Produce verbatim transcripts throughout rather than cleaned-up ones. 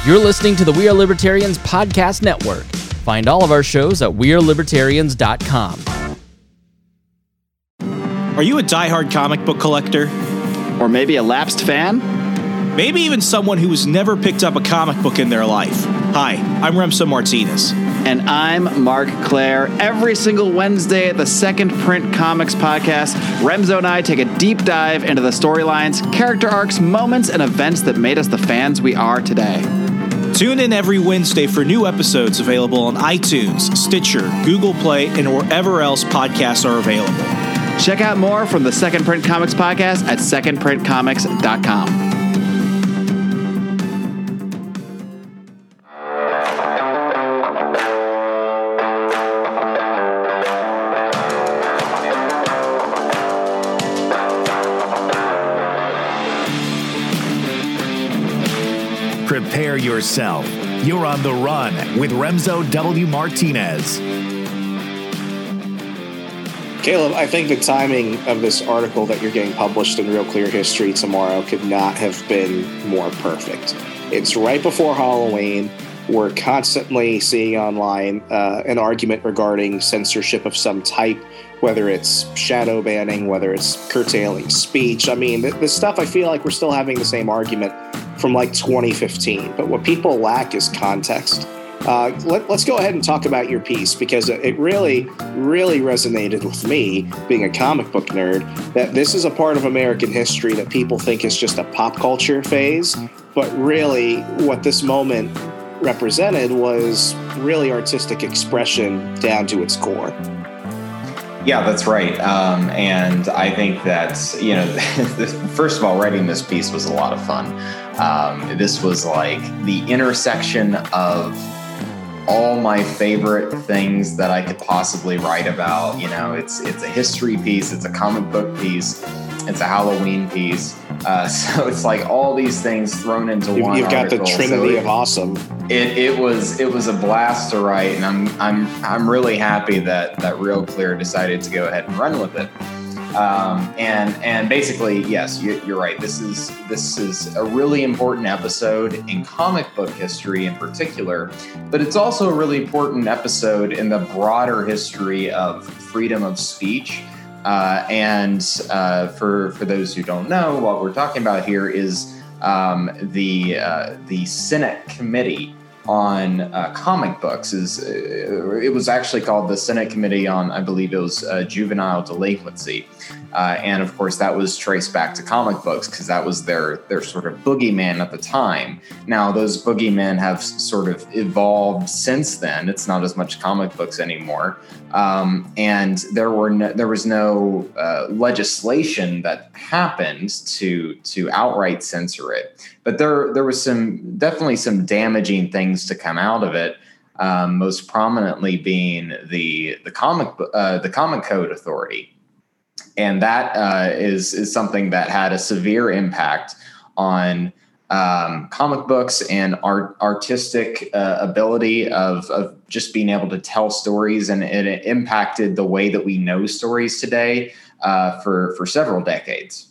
You're listening to the We Are Libertarians Podcast Network. Find all of our shows at we are libertarians dot com. Are you a diehard comic book collector? Or maybe a lapsed fan? Maybe even someone who has never picked up a comic book in their life. Hi, I'm Remso Martinez. And I'm Mark Claire. Every single Wednesday at the Second Print Comics Podcast, Remso and I take a deep dive into the storylines, character arcs, moments, and events that made us the fans we are today. Tune in every Wednesday for new episodes available on iTunes, Stitcher, Google Play, and wherever else podcasts are available. Check out more from the Second Print Comics Podcast at second print comics dot com. Prepare yourself. You're on the run with Remso W. Martinez. Caleb, I think the timing of this article that you're getting published in Real Clear History tomorrow could not have been more perfect. It's right before Halloween. We're constantly seeing online uh, an argument regarding censorship of some type, whether it's shadow banning, whether it's curtailing speech. I mean, this stuff, I feel like we're still having the same argument from like twenty fifteen. But what people lack is context. Uh, let, let's go ahead and talk about your piece, because it really, really resonated with me, being a comic book nerd, that this is a part of American history that people think is just a pop culture phase. But really, what this moment represented was really artistic expression down to its core. Yeah, that's right. Um, and I think that, you know, first of all, writing this piece was a lot of fun. Um, this was like the intersection of all my favorite things that I could possibly write about. You know, it's it's a history piece, it's a comic book piece, it's a Halloween piece. Uh, so it's like all these things thrown into you've, one. You've got article. the trinity so it, of awesome. It it was it was a blast to write, and I'm I'm I'm really happy that that Real Clear decided to go ahead and run with it. Um, and and basically, yes, you, you're right. This is this is a really important episode in comic book history in particular, but it's also a really important episode in the broader history of freedom of speech. Uh, and uh, for for those who don't know, what we're talking about here is um, the uh, the Senate Committee on uh, Comic Books. Is uh, it was actually called the Senate Committee on, I believe it was uh, Juvenile Delinquency, uh, and of course that was traced back to comic books because that was their their sort of boogeyman at the time. Now those boogeymen have sort of evolved since then. It's not as much comic books anymore, um, and there were no, there was no uh, legislation that happened to to outright censor it. But there there was some definitely some damaging things to come out of it. Um, most prominently being the the comic uh, the Comic Code Authority, and that uh, is is something that had a severe impact on um, comic books and art artistic uh, ability of of just being able to tell stories, and it impacted the way that we know stories today uh, for for several decades.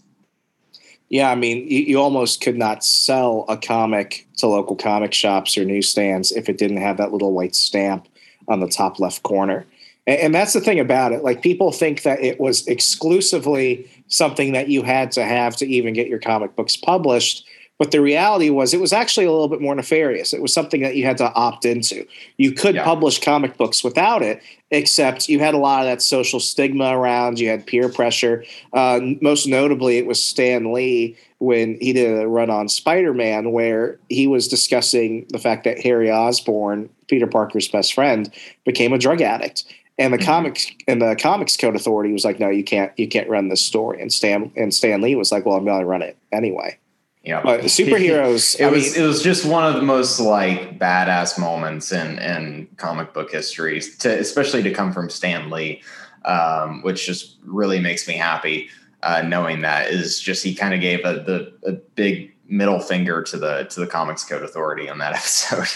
Yeah, I mean, you, you almost could not sell a comic to local comic shops or newsstands if it didn't have that little white stamp on the top left corner. And, and that's the thing about it. Like, people think that it was exclusively something that you had to have to even get your comic books published. But the reality was it was actually a little bit more nefarious. It was something that you had to opt into. You could yeah. publish comic books without it, except you had a lot of that social stigma around. You had peer pressure. Uh, most notably, it was Stan Lee when he did a run on Spider-Man, where he was discussing the fact that Harry Osborn, Peter Parker's best friend, became a drug addict. And the mm-hmm. comics and the Comics Code Authority was like, no, you can't you can't run this story. And Stan and Stan Lee was like, well, I'm going to run it anyway. Yeah, but superheroes. it I was mean, it was just one of the most like badass moments in in comic book history, to especially to come from Stan Lee, um, which just really makes me happy uh, knowing that is just he kind of gave a the a big middle finger to the to the Comics Code Authority on that episode.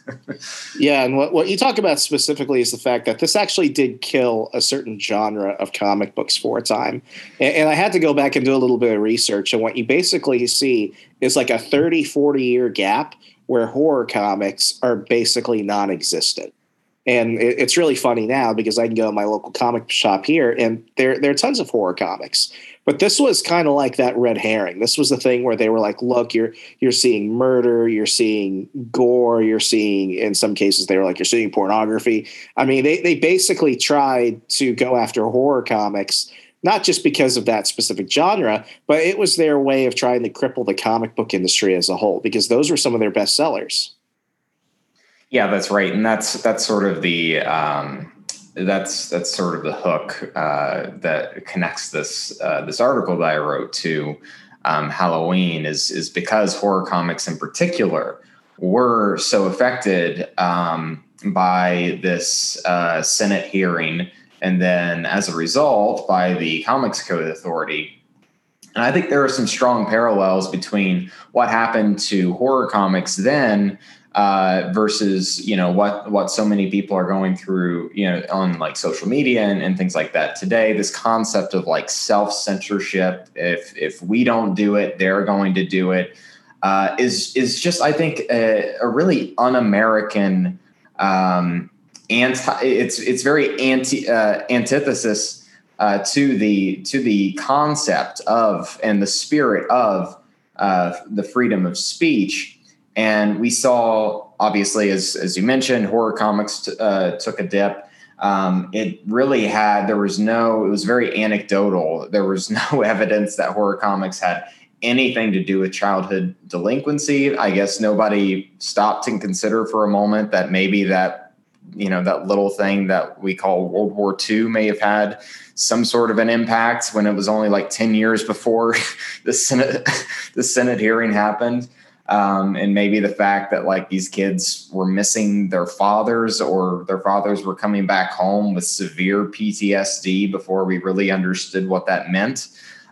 Yeah, and what, what you talk about specifically is the fact that this actually did kill a certain genre of comic books for a time. And, and I had to go back and do a little bit of research, and what you basically see is like a thirty, forty year gap where horror comics are basically non-existent. And it, it's really funny now because I can go to my local comic shop here and there, there are tons of horror comics. But this was kind of like that red herring. This was the thing where they were like, look, you're you're seeing murder, you're seeing gore, you're seeing, in some cases, they were like, you're seeing pornography. I mean, they, they basically tried to go after horror comics, not just because of that specific genre, but it was their way of trying to cripple the comic book industry as a whole, because those were some of their best sellers. Yeah, that's right. And that's that's sort of the um, that's that's sort of the hook uh, that connects this uh, this article that I wrote to um, Halloween is is because horror comics in particular were so affected um, by this uh, Senate hearing, and then as a result by the Comics Code Authority. And I think there are some strong parallels between what happened to horror comics then uh, versus, you know, what, what so many people are going through, you know, on like social media and, and things like that today. This concept of like self-censorship, if, if we don't do it, they're going to do it, uh, is, is just, I think, a, a really un-American, um, anti, it's, it's very anti, uh, antithesis Uh, to the to the concept of and the spirit of uh, the freedom of speech. And we saw, obviously, as as you mentioned, horror comics t- uh, took a dip. Um, it really had, there was no, it was very anecdotal. There was no evidence that horror comics had anything to do with childhood delinquency. I guess nobody stopped to consider for a moment that maybe that, you know, that little thing that we call World War Two may have had some sort of an impact when it was only like ten years before the Senate, the Senate hearing happened. Um, and maybe the fact that like these kids were missing their fathers, or their fathers were coming back home with severe P T S D before we really understood what that meant.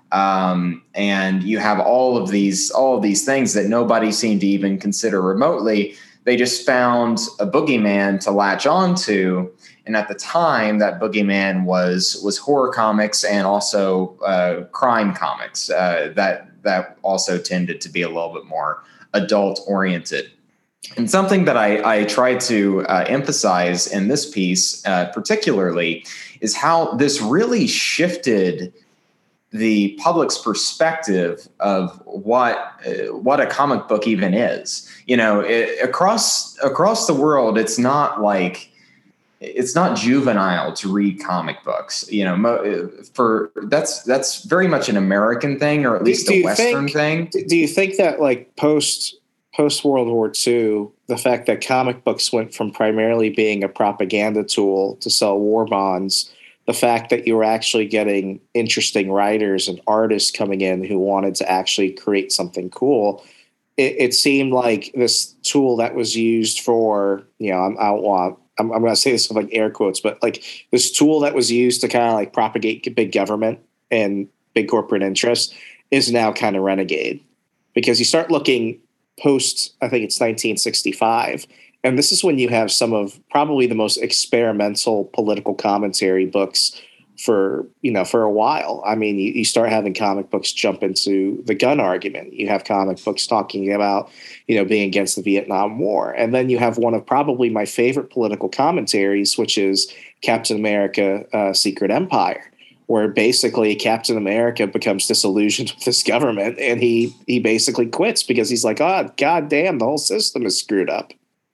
Um, and you have all of these, all of these things that nobody seemed to even consider remotely. They just found a boogeyman to latch onto. And at the time, that boogeyman was was horror comics and also uh, crime comics uh, that that also tended to be a little bit more adult oriented. And something that I, I try to uh, emphasize in this piece uh, particularly is how this really shifted the public's perspective of what uh, what a comic book even is. You know, it, across across the world, it's not like it's not juvenile to read comic books. You know, mo- for that's that's very much an American thing, or at least do a Western think, thing. Do you think that like post post World War Two, the fact that comic books went from primarily being a propaganda tool to sell war bonds, the fact that you were actually getting interesting writers and artists coming in who wanted to actually create something cool, it, it seemed like this tool that was used for, you know, I'm, I don't want, I'm, I'm going to say this with like air quotes, but like this tool that was used to kind of like propagate big government and big corporate interests is now kind of renegade, because you start looking post, I think it's nineteen sixty-five. And this is when you have some of probably the most experimental political commentary books for, you know, for a while. I mean, you, you start having comic books jump into the gun argument. You have comic books talking about, you know, being against the Vietnam War. And then you have one of probably my favorite political commentaries, which is Captain America, uh, Secret Empire, where basically Captain America becomes disillusioned with this government, and he he basically quits because he's like, oh, God damn, the whole system is screwed up.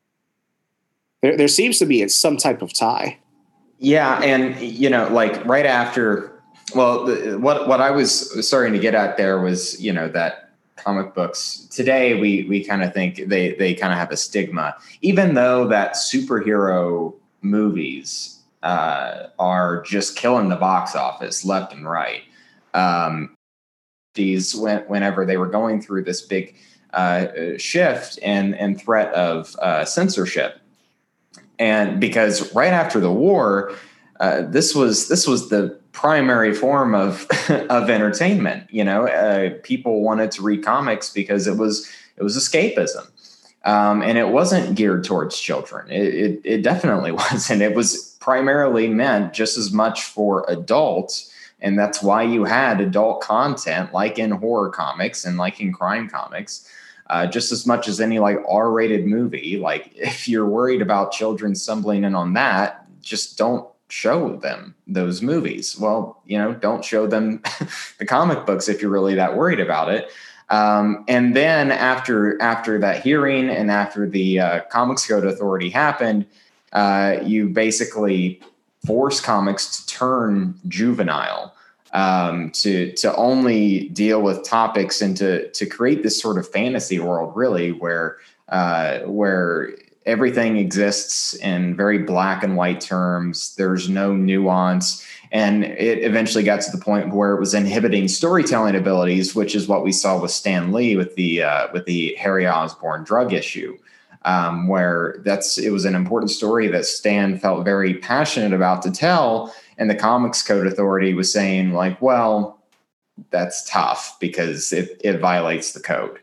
There, there seems to be some type of tie. Yeah, and you know, like right after, well, the, what what I was starting to get at there was, you know, that comic books today we we kind of think they they kind of have a stigma, even though that superhero movies uh, are just killing the box office left and right. Um, these when, whenever they were going through this big uh, shift and and threat of uh, censorship. And because right after the war, uh, this was this was the primary form of of entertainment. You know, uh, people wanted to read comics because it was it was escapism, um, and it wasn't geared towards children. It, it, it definitely wasn't. It was primarily meant just as much for adults, and that's why you had adult content like in horror comics and like in crime comics. uh, just as much as any like R-rated movie. Like if you're worried about children stumbling in on that, just don't show them those movies. Well, you know, don't show them the comic books if you're really that worried about it. Um, and then after after that hearing and after the uh, Comics Code Authority happened, uh, you basically force comics to turn juvenile, um, to to only deal with topics and to to create this sort of fantasy world, really, where uh, where everything exists in very black and white terms. There's no nuance. And it eventually got to the point where it was inhibiting storytelling abilities, which is what we saw with Stan Lee with the uh, with the Harry Osborn drug issue, um, where that's it was an important story that Stan felt very passionate about to tell, and the Comics Code Authority was saying like, well, that's tough because it it violates the code.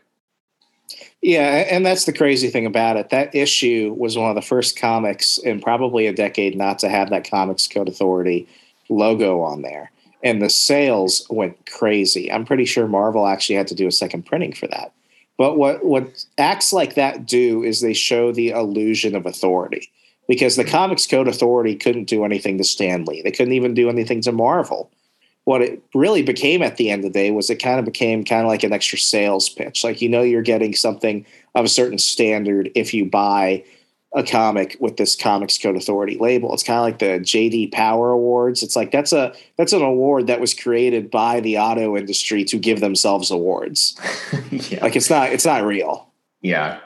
Yeah, and that's the crazy thing about it. That issue was one of the first comics in probably a decade not to have that Comics Code Authority logo on there. And the sales went crazy. I'm pretty sure Marvel actually had to do a second printing for that. But what, what acts like that do is they show the illusion of authority. Because the Comics Code Authority couldn't do anything to Stan Lee. They couldn't even do anything to Marvel. What it really became at the end of the day was it kind of became kind of like an extra sales pitch. Like, you know, you're getting something of a certain standard if you buy a comic with this Comics Code Authority label. It's kind of like the J D Power Awards. It's like that's a that's an award that was created by the auto industry to give themselves awards. Yeah. Like it's not it's not real. Yeah.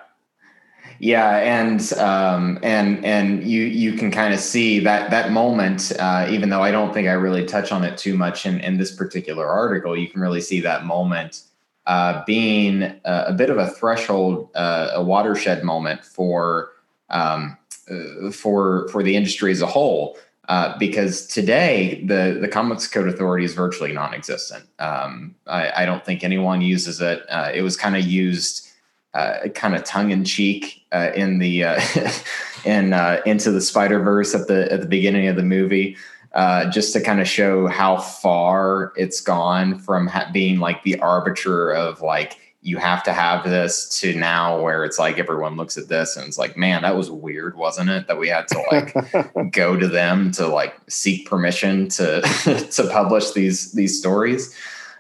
Yeah, and um, and and you you can kind of see that that moment, uh, even though I don't think I really touch on it too much in, in this particular article, you can really see that moment uh, being a, a bit of a threshold, uh, a watershed moment for um, uh, for for the industry as a whole. Uh, because today the the Comics Code Authority is virtually non-existent. Um, I, I don't think anyone uses it. Uh, it was kind of used. Uh, kind of tongue in cheek uh, in the uh, in uh, Into the Spider-Verse at the at the beginning of the movie, uh, just to kind of show how far it's gone from ha- being like the arbiter of like you have to have this to now where it's like everyone looks at this and it's like, man, that was weird, wasn't it? That we had to like go to them to like seek permission to to publish these these stories.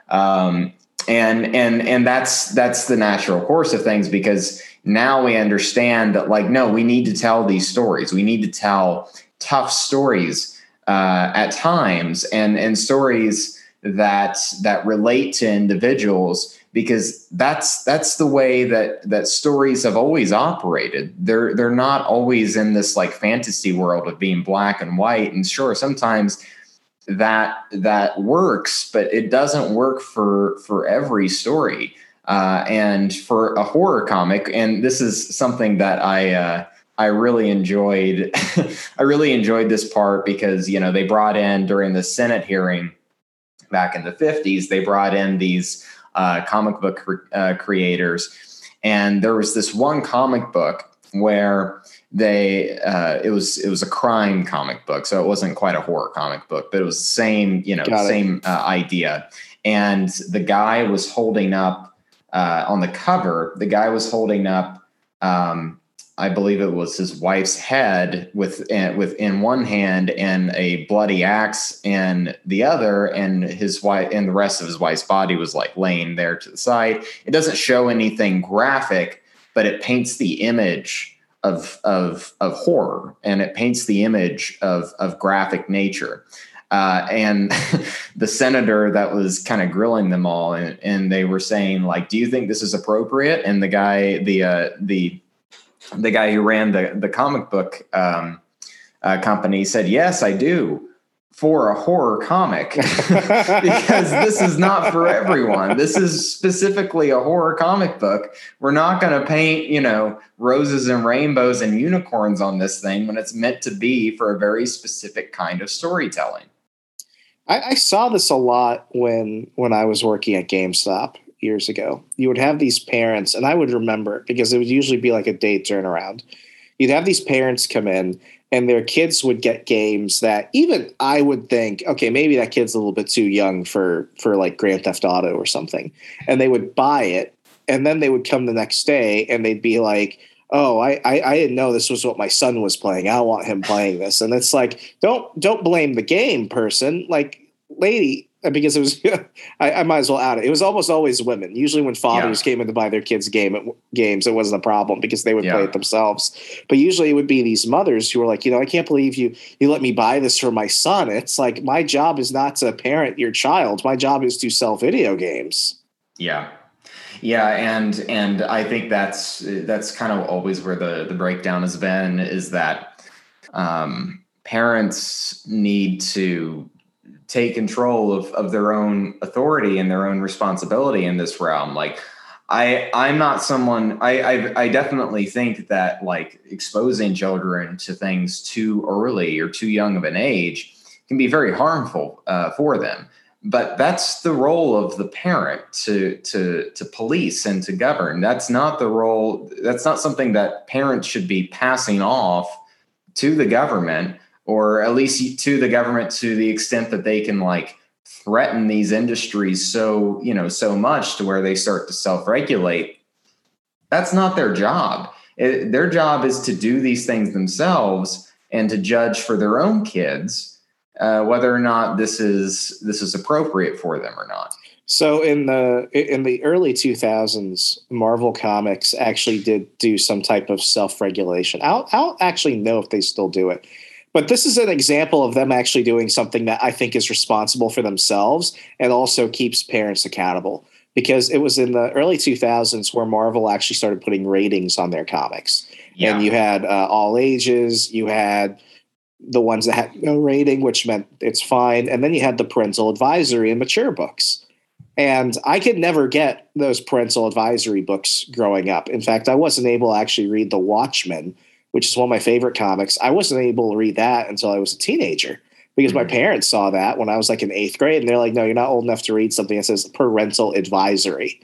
Um, And and and that's that's the natural course of things, because now we understand that, like, no, we need to tell these stories. We need to tell tough stories uh, at times, and and stories that that relate to individuals, because that's that's the way that that stories have always operated. They're they're not always in this like fantasy world of being black and white. And sure, sometimes that that works, but it doesn't work for for every story. Uh, and for a horror comic, and this is something that I uh, I really enjoyed. I really enjoyed this part because, you know, they brought in during the Senate hearing back in the fifties, they brought in these uh, comic book cre- uh, creators, and there was this one comic book where they uh it was it was a crime comic book, so it wasn't quite a horror comic book, but it was the same, you know, same uh, idea. And the guy was holding up uh on the cover, the guy was holding up um I believe it was his wife's head with uh, with in one hand and a bloody axe in the other, and his wife and the rest of his wife's body was like laying there to the side. It doesn't show anything graphic, but it paints the image of of of horror, and it paints the image of of graphic nature. Uh, and the senator that was kind of grilling them all, and, and they were saying, like, do you think this is appropriate? And the guy, the uh, the the guy who ran the the comic book um, uh, company said, yes, I do, for a horror comic, because this is not for everyone. This is specifically a horror comic book. We're not going to paint, you know, roses and rainbows and unicorns on this thing when it's meant to be for a very specific kind of storytelling. I, I saw this a lot when when I was working at GameStop years ago. You would have these parents, and I would remember it because it would usually be like a day turnaround. You'd have these parents come in, and their kids would get games that even I would think, okay, maybe that kid's a little bit too young for, for like Grand Theft Auto or something. And they would buy it, and then they would come the next day and they'd be like, oh, I, I, I didn't know this was what my son was playing. I want him playing this. And it's like, don't, don't blame the game person. Like, lady, because it was, I, I might as well add it. It was almost always women. Usually when fathers yeah. came in to buy their kids game games, it wasn't a problem because they would yeah. play it themselves. But usually it would be these mothers who were like, you know, I can't believe you, you let me buy this for my son. It's like, my job is not to parent your child. My job is to sell video games. Yeah. Yeah. And, and I think that's, that's kind of always where the, the breakdown has been, is that um, parents need to take control of, of their own authority and their own responsibility in this realm. Like I, I'm not someone, I, I, I definitely think that like exposing children to things too early or too young of an age can be very harmful uh, for them. But that's the role of the parent to, to, to police and to govern. That's not the role. That's not something that parents should be passing off to the government, or at least to the government to the extent that they can like threaten these industries so, you know, so much to where they start to self-regulate. That's not their job. It, their job is to do these things themselves and to judge for their own kids uh, whether or not this is this is appropriate for them or not. So in the in the early two thousands, Marvel Comics actually did do some type of self-regulation. I don't, I don't actually know if they still do it. But this is an example of them actually doing something that I think is responsible for themselves and also keeps parents accountable, because it was in the early two thousands where Marvel actually started putting ratings on their comics. Yeah. And you had uh, all ages, you had the ones that had no rating, which meant it's fine. And then you had the parental advisory and mature books. And I could never get those parental advisory books growing up. In fact, I wasn't able to actually read The Watchmen, which is one of my favorite comics. I wasn't able to read that until I was a teenager, because my parents saw that when I was like in eighth grade, and they're like, no, you're not old enough to read something that says parental advisory.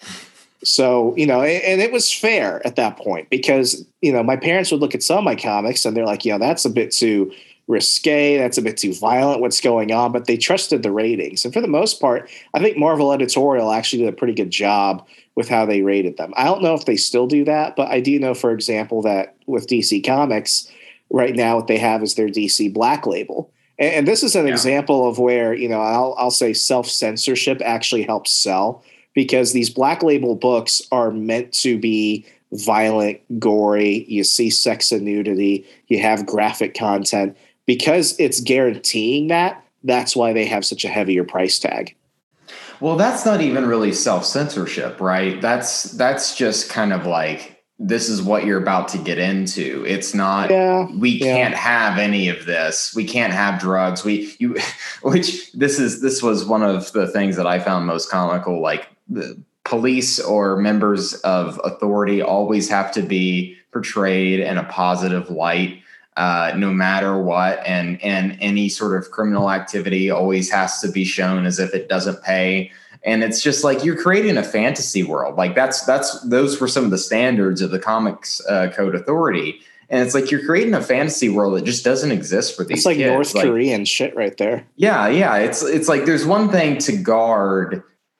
So, you know, and it was fair at that point, because, you know, my parents would look at some of my comics and they're like, you know, that's a bit too risque. That's a bit too violent. What's going on? But they trusted the ratings. And for the most part, I think Marvel Editorial actually did a pretty good job with how they rated them. I don't know if they still do that, but I do know, for example, that with D C Comics right now, what they have is their D C Black Label. And, and this is an yeah. example of where, you know, I'll, I'll say self-censorship actually helps sell, because these Black Label books are meant to be violent, gory. You see sex and nudity. You have graphic content. Because it's guaranteeing that, that's why they have such a heavier price tag. Well, that's not even really self-censorship, right? That's that's just kind of like, this is what you're about to get into. It's not, yeah, we yeah. can't have any of this. We can't have drugs. We, you, which this is, this was one of the things that I found most comical. Like, the police or members of authority always have to be portrayed in a positive light, uh, no matter what. And, and any sort of criminal activity always has to be shown as if it doesn't pay. And it's just like, you're creating a fantasy world. Like that's, that's, those were some of the standards of the Comics uh, Code Authority. And it's like, you're creating a fantasy world that just doesn't exist for these kids. It's like kids. North like, Korean shit right there. Yeah. Yeah. It's, it's like, there's one thing to guard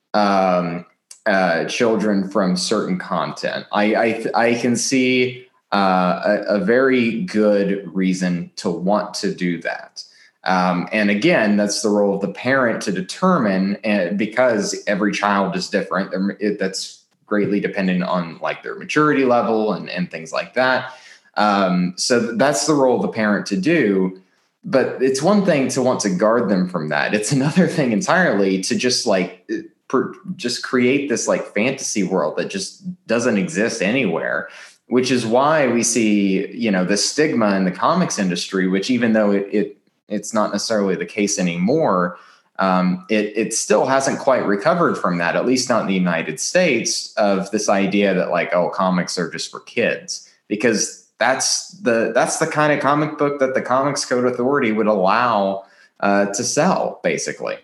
um, uh, children from certain content. I, I, I can see uh, a, a very good reason to want to do that. Um, and again, that's the role of the parent to determine, and because every child is different, it, that's greatly dependent on like their maturity level and, and things like that. Um, so that's the role of the parent to do. But it's one thing to want to guard them from that. It's another thing entirely to just like per, just create this like fantasy world that just doesn't exist anywhere, which is why we see, you know, the stigma in the comics industry, which even though it, it it's not necessarily the case anymore, um, it, it still hasn't quite recovered from that, at least not in the United States, of this idea that like, oh, comics are just for kids, because that's the that's the kind of comic book that the Comics Code Authority would allow uh, to sell, basically.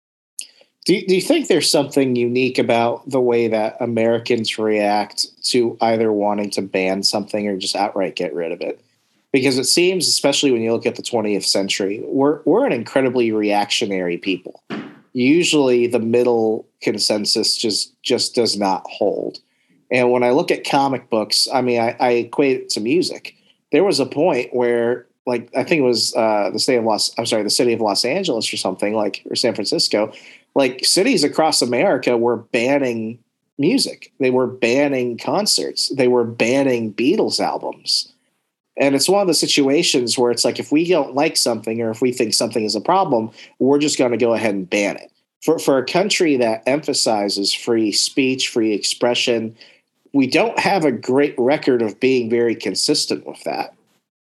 Do you, do you think there's something unique about the way that Americans react to either wanting to ban something or just outright get rid of it? Because it seems, especially when you look at the twentieth century, we're we're an incredibly reactionary people. Usually the middle consensus just just does not hold. And when I look at comic books, I mean, I, I equate it to music. There was a point where, like, I think it was uh, the state of Los, I'm sorry, the city of Los Angeles or something, like, or San Francisco, like cities across America were banning music. They were banning concerts. They were banning Beatles albums. And it's one of the situations where it's like, if we don't like something or if we think something is a problem, we're just going to go ahead and ban it. For, for a country that emphasizes free speech, free expression, we don't have a great record of being very consistent with that.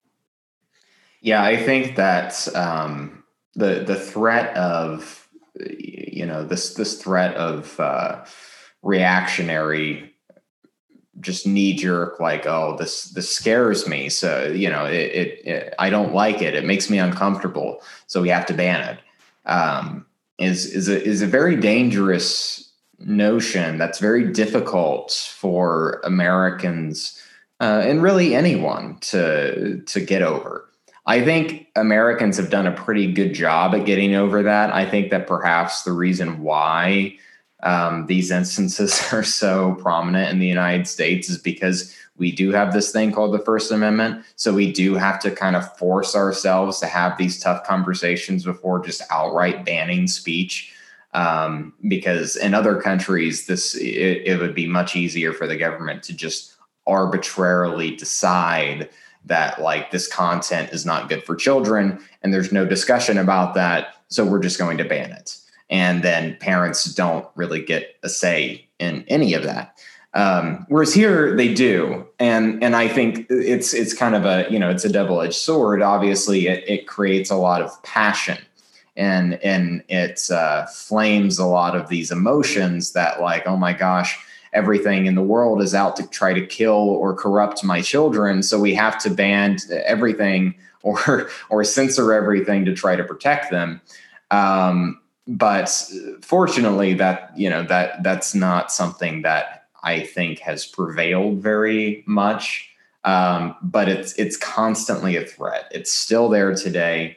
Yeah, I think that um, the the threat of, you know, this this threat of uh, reactionary, just knee jerk, like, oh, this this scares me, so you know, it, it, it I don't like it, it makes me uncomfortable, so we have to ban it. Um, is is a is a very dangerous notion that's very difficult for Americans uh, and really anyone to to get over. I think Americans have done a pretty good job at getting over that. I think that perhaps the reason why um, these instances are so prominent in the United States is because we do have this thing called the First Amendment. So we do have to kind of force ourselves to have these tough conversations before just outright banning speech. Um, because in other countries, this it, it would be much easier for the government to just arbitrarily decide that, like, this content is not good for children and there's no discussion about that, so we're just going to ban it. And then parents don't really get a say in any of that. Um, whereas here they do. And and I think it's it's kind of a, you know, it's a double-edged sword. Obviously, it, it creates a lot of passion and, and it uh, flames a lot of these emotions that, like, oh my gosh, everything in the world is out to try to kill or corrupt my children. So we have to ban everything or or censor everything to try to protect them. Um, but fortunately, that, you know, that that's not something that I think has prevailed very much. Um, but it's it's constantly a threat. It's still there today.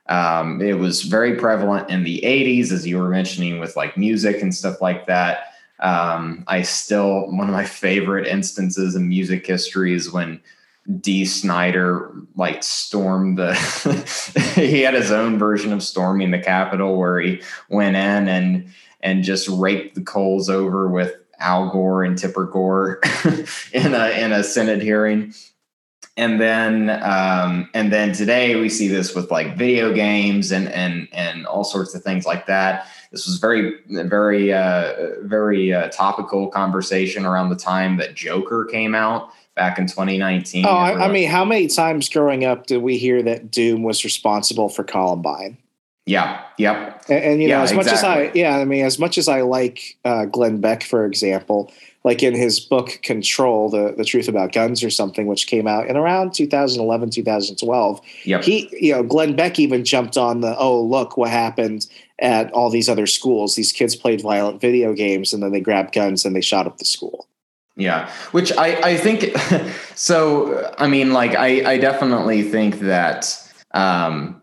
Um, it was very prevalent in the eighties, as you were mentioning, with like music and stuff like that. Um, I still, one of my favorite instances in music history is when Dee Snider like stormed the, he had his own version of storming the Capitol where he went in and, and just raked the coals over with Al Gore and Tipper Gore in a, in a Senate hearing. And then, um, and then today we see this with like video games and, and, and all sorts of things like that. This was very, very, uh, very uh, topical conversation around the time that Joker came out back in twenty nineteen. Oh, I, I mean, how many times growing up did we hear that Doom was responsible for Columbine? Yeah. Yep. And, and you know, yeah, as much exactly. as I, yeah, I mean, as much as I like uh, Glenn Beck, for example, like in his book Control, the, the Truth About Guns or something, which came out in around two thousand eleven, two thousand twelve. Yep. He, you know, Glenn Beck even jumped on the, oh, look what happened at all these other schools. These kids played violent video games and then they grabbed guns and they shot up the school. Yeah, which I, I think, so, I mean, like, I, I definitely think that, um,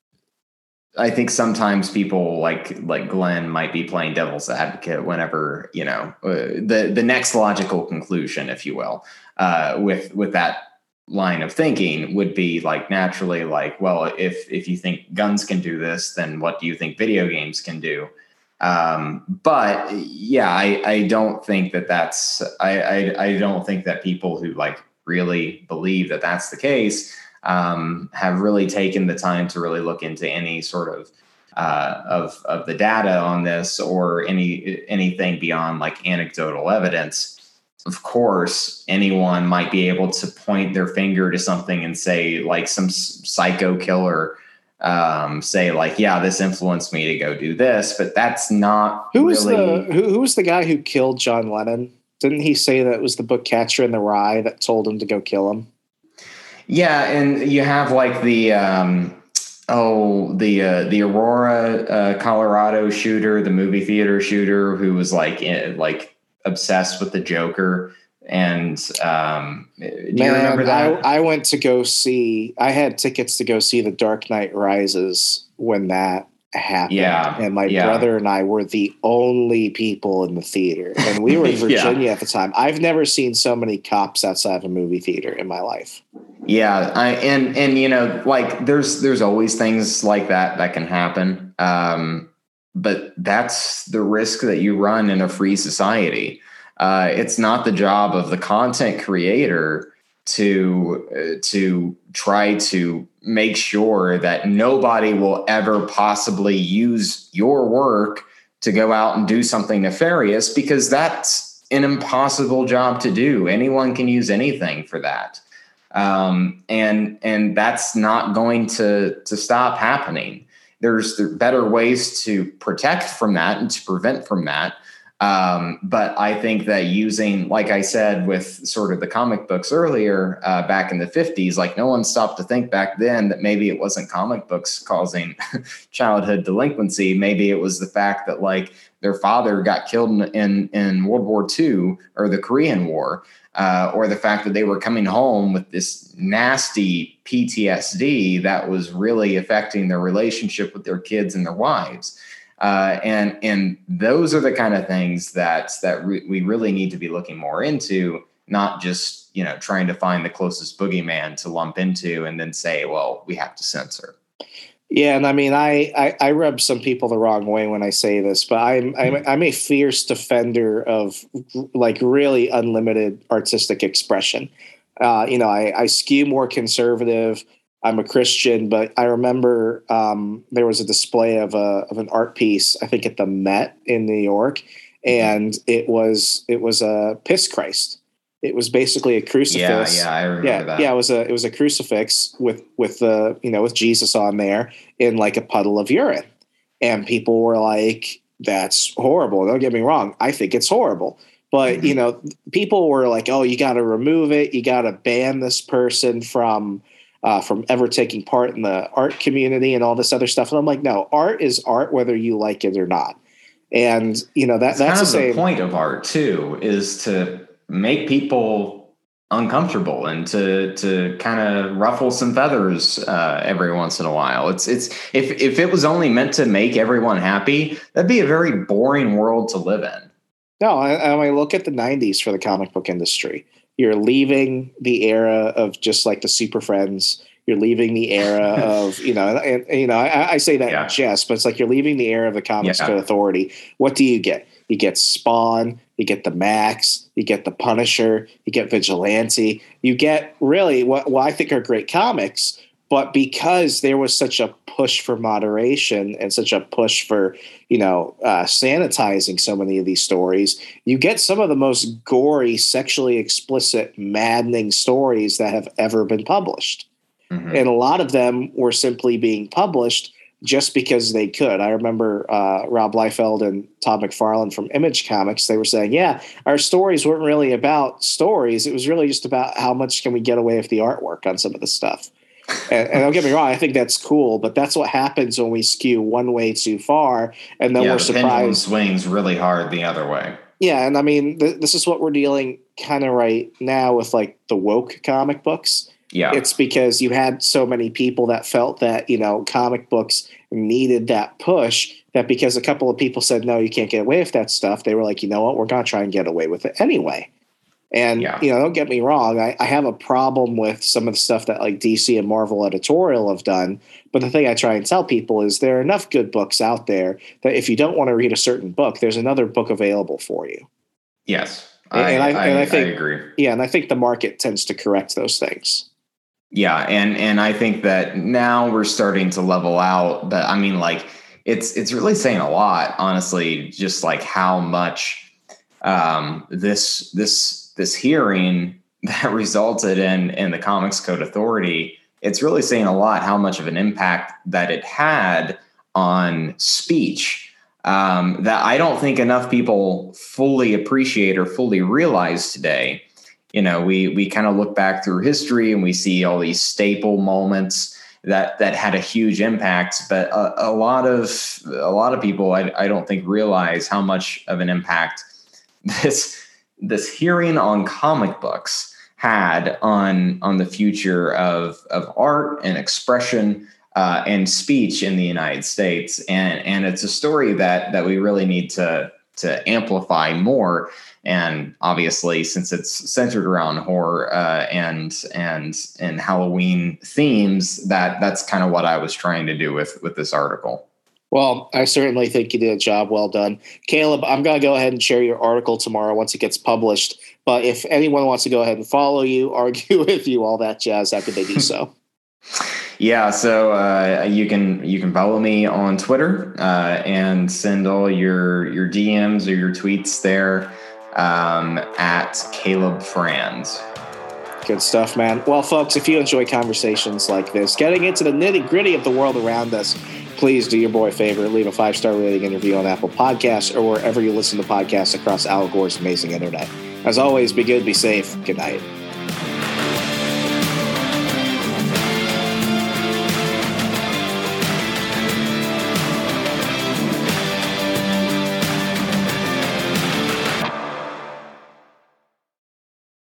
I think sometimes people like, like Glenn might be playing devil's advocate whenever, you know, uh, the, the next logical conclusion, if you will, uh, with, with that line of thinking would be like, naturally, like, well, if, if you think guns can do this, then what do you think video games can do? Um, but yeah, I, I don't think that that's, I, I, I don't think that people who like really believe that that's the case, um, have really taken the time to really look into any sort of, uh, of, of the data on this or any, anything beyond like anecdotal evidence. Of course, anyone might be able to point their finger to something and say like some psycho killer, um, say like, yeah, this influenced me to go do this, but that's not who was really... the, who, who was the guy who killed John Lennon? Didn't he say that it was the book Catcher in the Rye that told him to go kill him? Yeah. And you have like the, um, oh, the, uh, the Aurora, uh, Colorado shooter, the movie theater shooter who was like, in, like obsessed with the Joker. And um, do you Man, remember that? I, I went to go see, I had tickets to go see The Dark Knight Rises when that happened. Yeah, and my yeah. brother and I were the only people in the theater, and we were in Virginia yeah. at the time. I've never seen so many cops outside of a movie theater in my life. Yeah, I, and and you know, like there's there's always things like that that can happen, um, but that's the risk that you run in a free society. Uh, it's not the job of the content creator to uh, to try to make sure that nobody will ever possibly use your work to go out and do something nefarious, because that's an impossible job to do. Anyone can use anything for that. Um, and and that's not going to to stop happening. There's there better ways to protect from that and to prevent from that. Um, but I think that using, like I said, with sort of the comic books earlier, uh, back in the fifties, like no one stopped to think back then that maybe it wasn't comic books causing childhood delinquency. Maybe it was the fact that like their father got killed in, in, in World War Two or the Korean War, uh, or the fact that they were coming home with this nasty P T S D that was really affecting their relationship with their kids and their wives. Uh, and and those are the kind of things that that re- we really need to be looking more into, not just, you know, trying to find the closest boogeyman to lump into and then say, well, we have to censor. Yeah, and I mean, I, I, I rub some people the wrong way when I say this, but I'm I'm, I'm a fierce defender of like really unlimited artistic expression. Uh, you know, I, I skew more conservative. I'm a Christian, but I remember um, there was a display of a of an art piece, I think at the Met in New York, and it was it was a piss Christ. It was basically a crucifix. Yeah, yeah, I remember yeah, that. Yeah, it was a it was a crucifix with with the you know with Jesus on there in like a puddle of urine, and people were like, "That's horrible." Don't get me wrong, I think it's horrible. But, mm-hmm. you know, people were like, oh, you got to remove it. You got to ban this person from uh, from ever taking part in the art community and all this other stuff. And I'm like, no, art is art, whether you like it or not. And, you know, that it's that's kind the of same. The point of art, too, is to make people uncomfortable and to to kind of ruffle some feathers uh, every once in a while. It's it's if if it was only meant to make everyone happy, that'd be a very boring world to live in. No, I, I mean, look at the nineties for the comic book industry. You're leaving the era of just like the Super Friends. You're leaving the era of, you know, and, and you know, I, I say that yeah. in jest, but it's like you're leaving the era of the Comics yeah. Code Authority. What do you get? You get Spawn, you get the Max, you get the Punisher, you get Vigilante. You get really what, what I think are great comics, but because there was such a push for moderation and such a push for, you know, uh, sanitizing so many of these stories, you get some of the most gory, sexually explicit, maddening stories that have ever been published. Mm-hmm. And a lot of them were simply being published just because they could. I remember uh, Rob Liefeld and Todd McFarlane from Image Comics. They were saying, yeah, our stories weren't really about stories. It was really just about how much can we get away with the artwork on some of the stuff. And, and don't get me wrong, I think that's cool, but that's what happens when we skew one way too far, and then yeah, we're the surprised. Pendulum swings really hard the other way. Yeah, and I mean, th- this is what we're dealing kind of right now with, like the woke comic books. Yeah, it's because you had so many people that felt that, you know, comic books needed that push. That because a couple of people said no, you can't get away with that stuff, they were like, you know what, we're gonna try and get away with it anyway. And, yeah. you know, don't get me wrong. I, I have a problem with some of the stuff that like D C and Marvel editorial have done. But the thing I try and tell people is there are enough good books out there that if you don't want to read a certain book, there's another book available for you. Yes. And I, and I, I, and I, think, I agree. Yeah. And I think the market tends to correct those things. Yeah. And, and I think that now we're starting to level out. But I mean, like, it's, it's really saying a lot, honestly, just like how much um, this, this, this hearing that resulted in, in the Comics Code Authority, it's really saying a lot how much of an impact that it had on speech um, that I don't think enough people fully appreciate or fully realize today. You know, we we kind of look back through history and we see all these staple moments that that had a huge impact, but a, a lot of a lot of people I, I don't think realize how much of an impact this this hearing on comic books had on on the future of of art and expression, uh, and speech in the United States. And, and it's a story that, that we really need to, to amplify more. And obviously, since it's centered around horror uh, and and and Halloween themes, that that's kind of what I was trying to do with with this article. Well, I certainly think you did a job well done. Caleb, I'm going to go ahead and share your article tomorrow once it gets published. But if anyone wants to go ahead and follow you, argue with you, all that jazz, how could they do so? Yeah, so uh, you can you can follow me on Twitter uh, and send all your your D Ms or your tweets there um, at Caleb Franz. Good stuff, man. Well, folks, if you enjoy conversations like this, getting into the nitty gritty of the world around us, please do your boy a favor, leave a five-star rating and review on Apple Podcasts or wherever you listen to podcasts across Al Gore's amazing internet. As always, be good, be safe. Good night.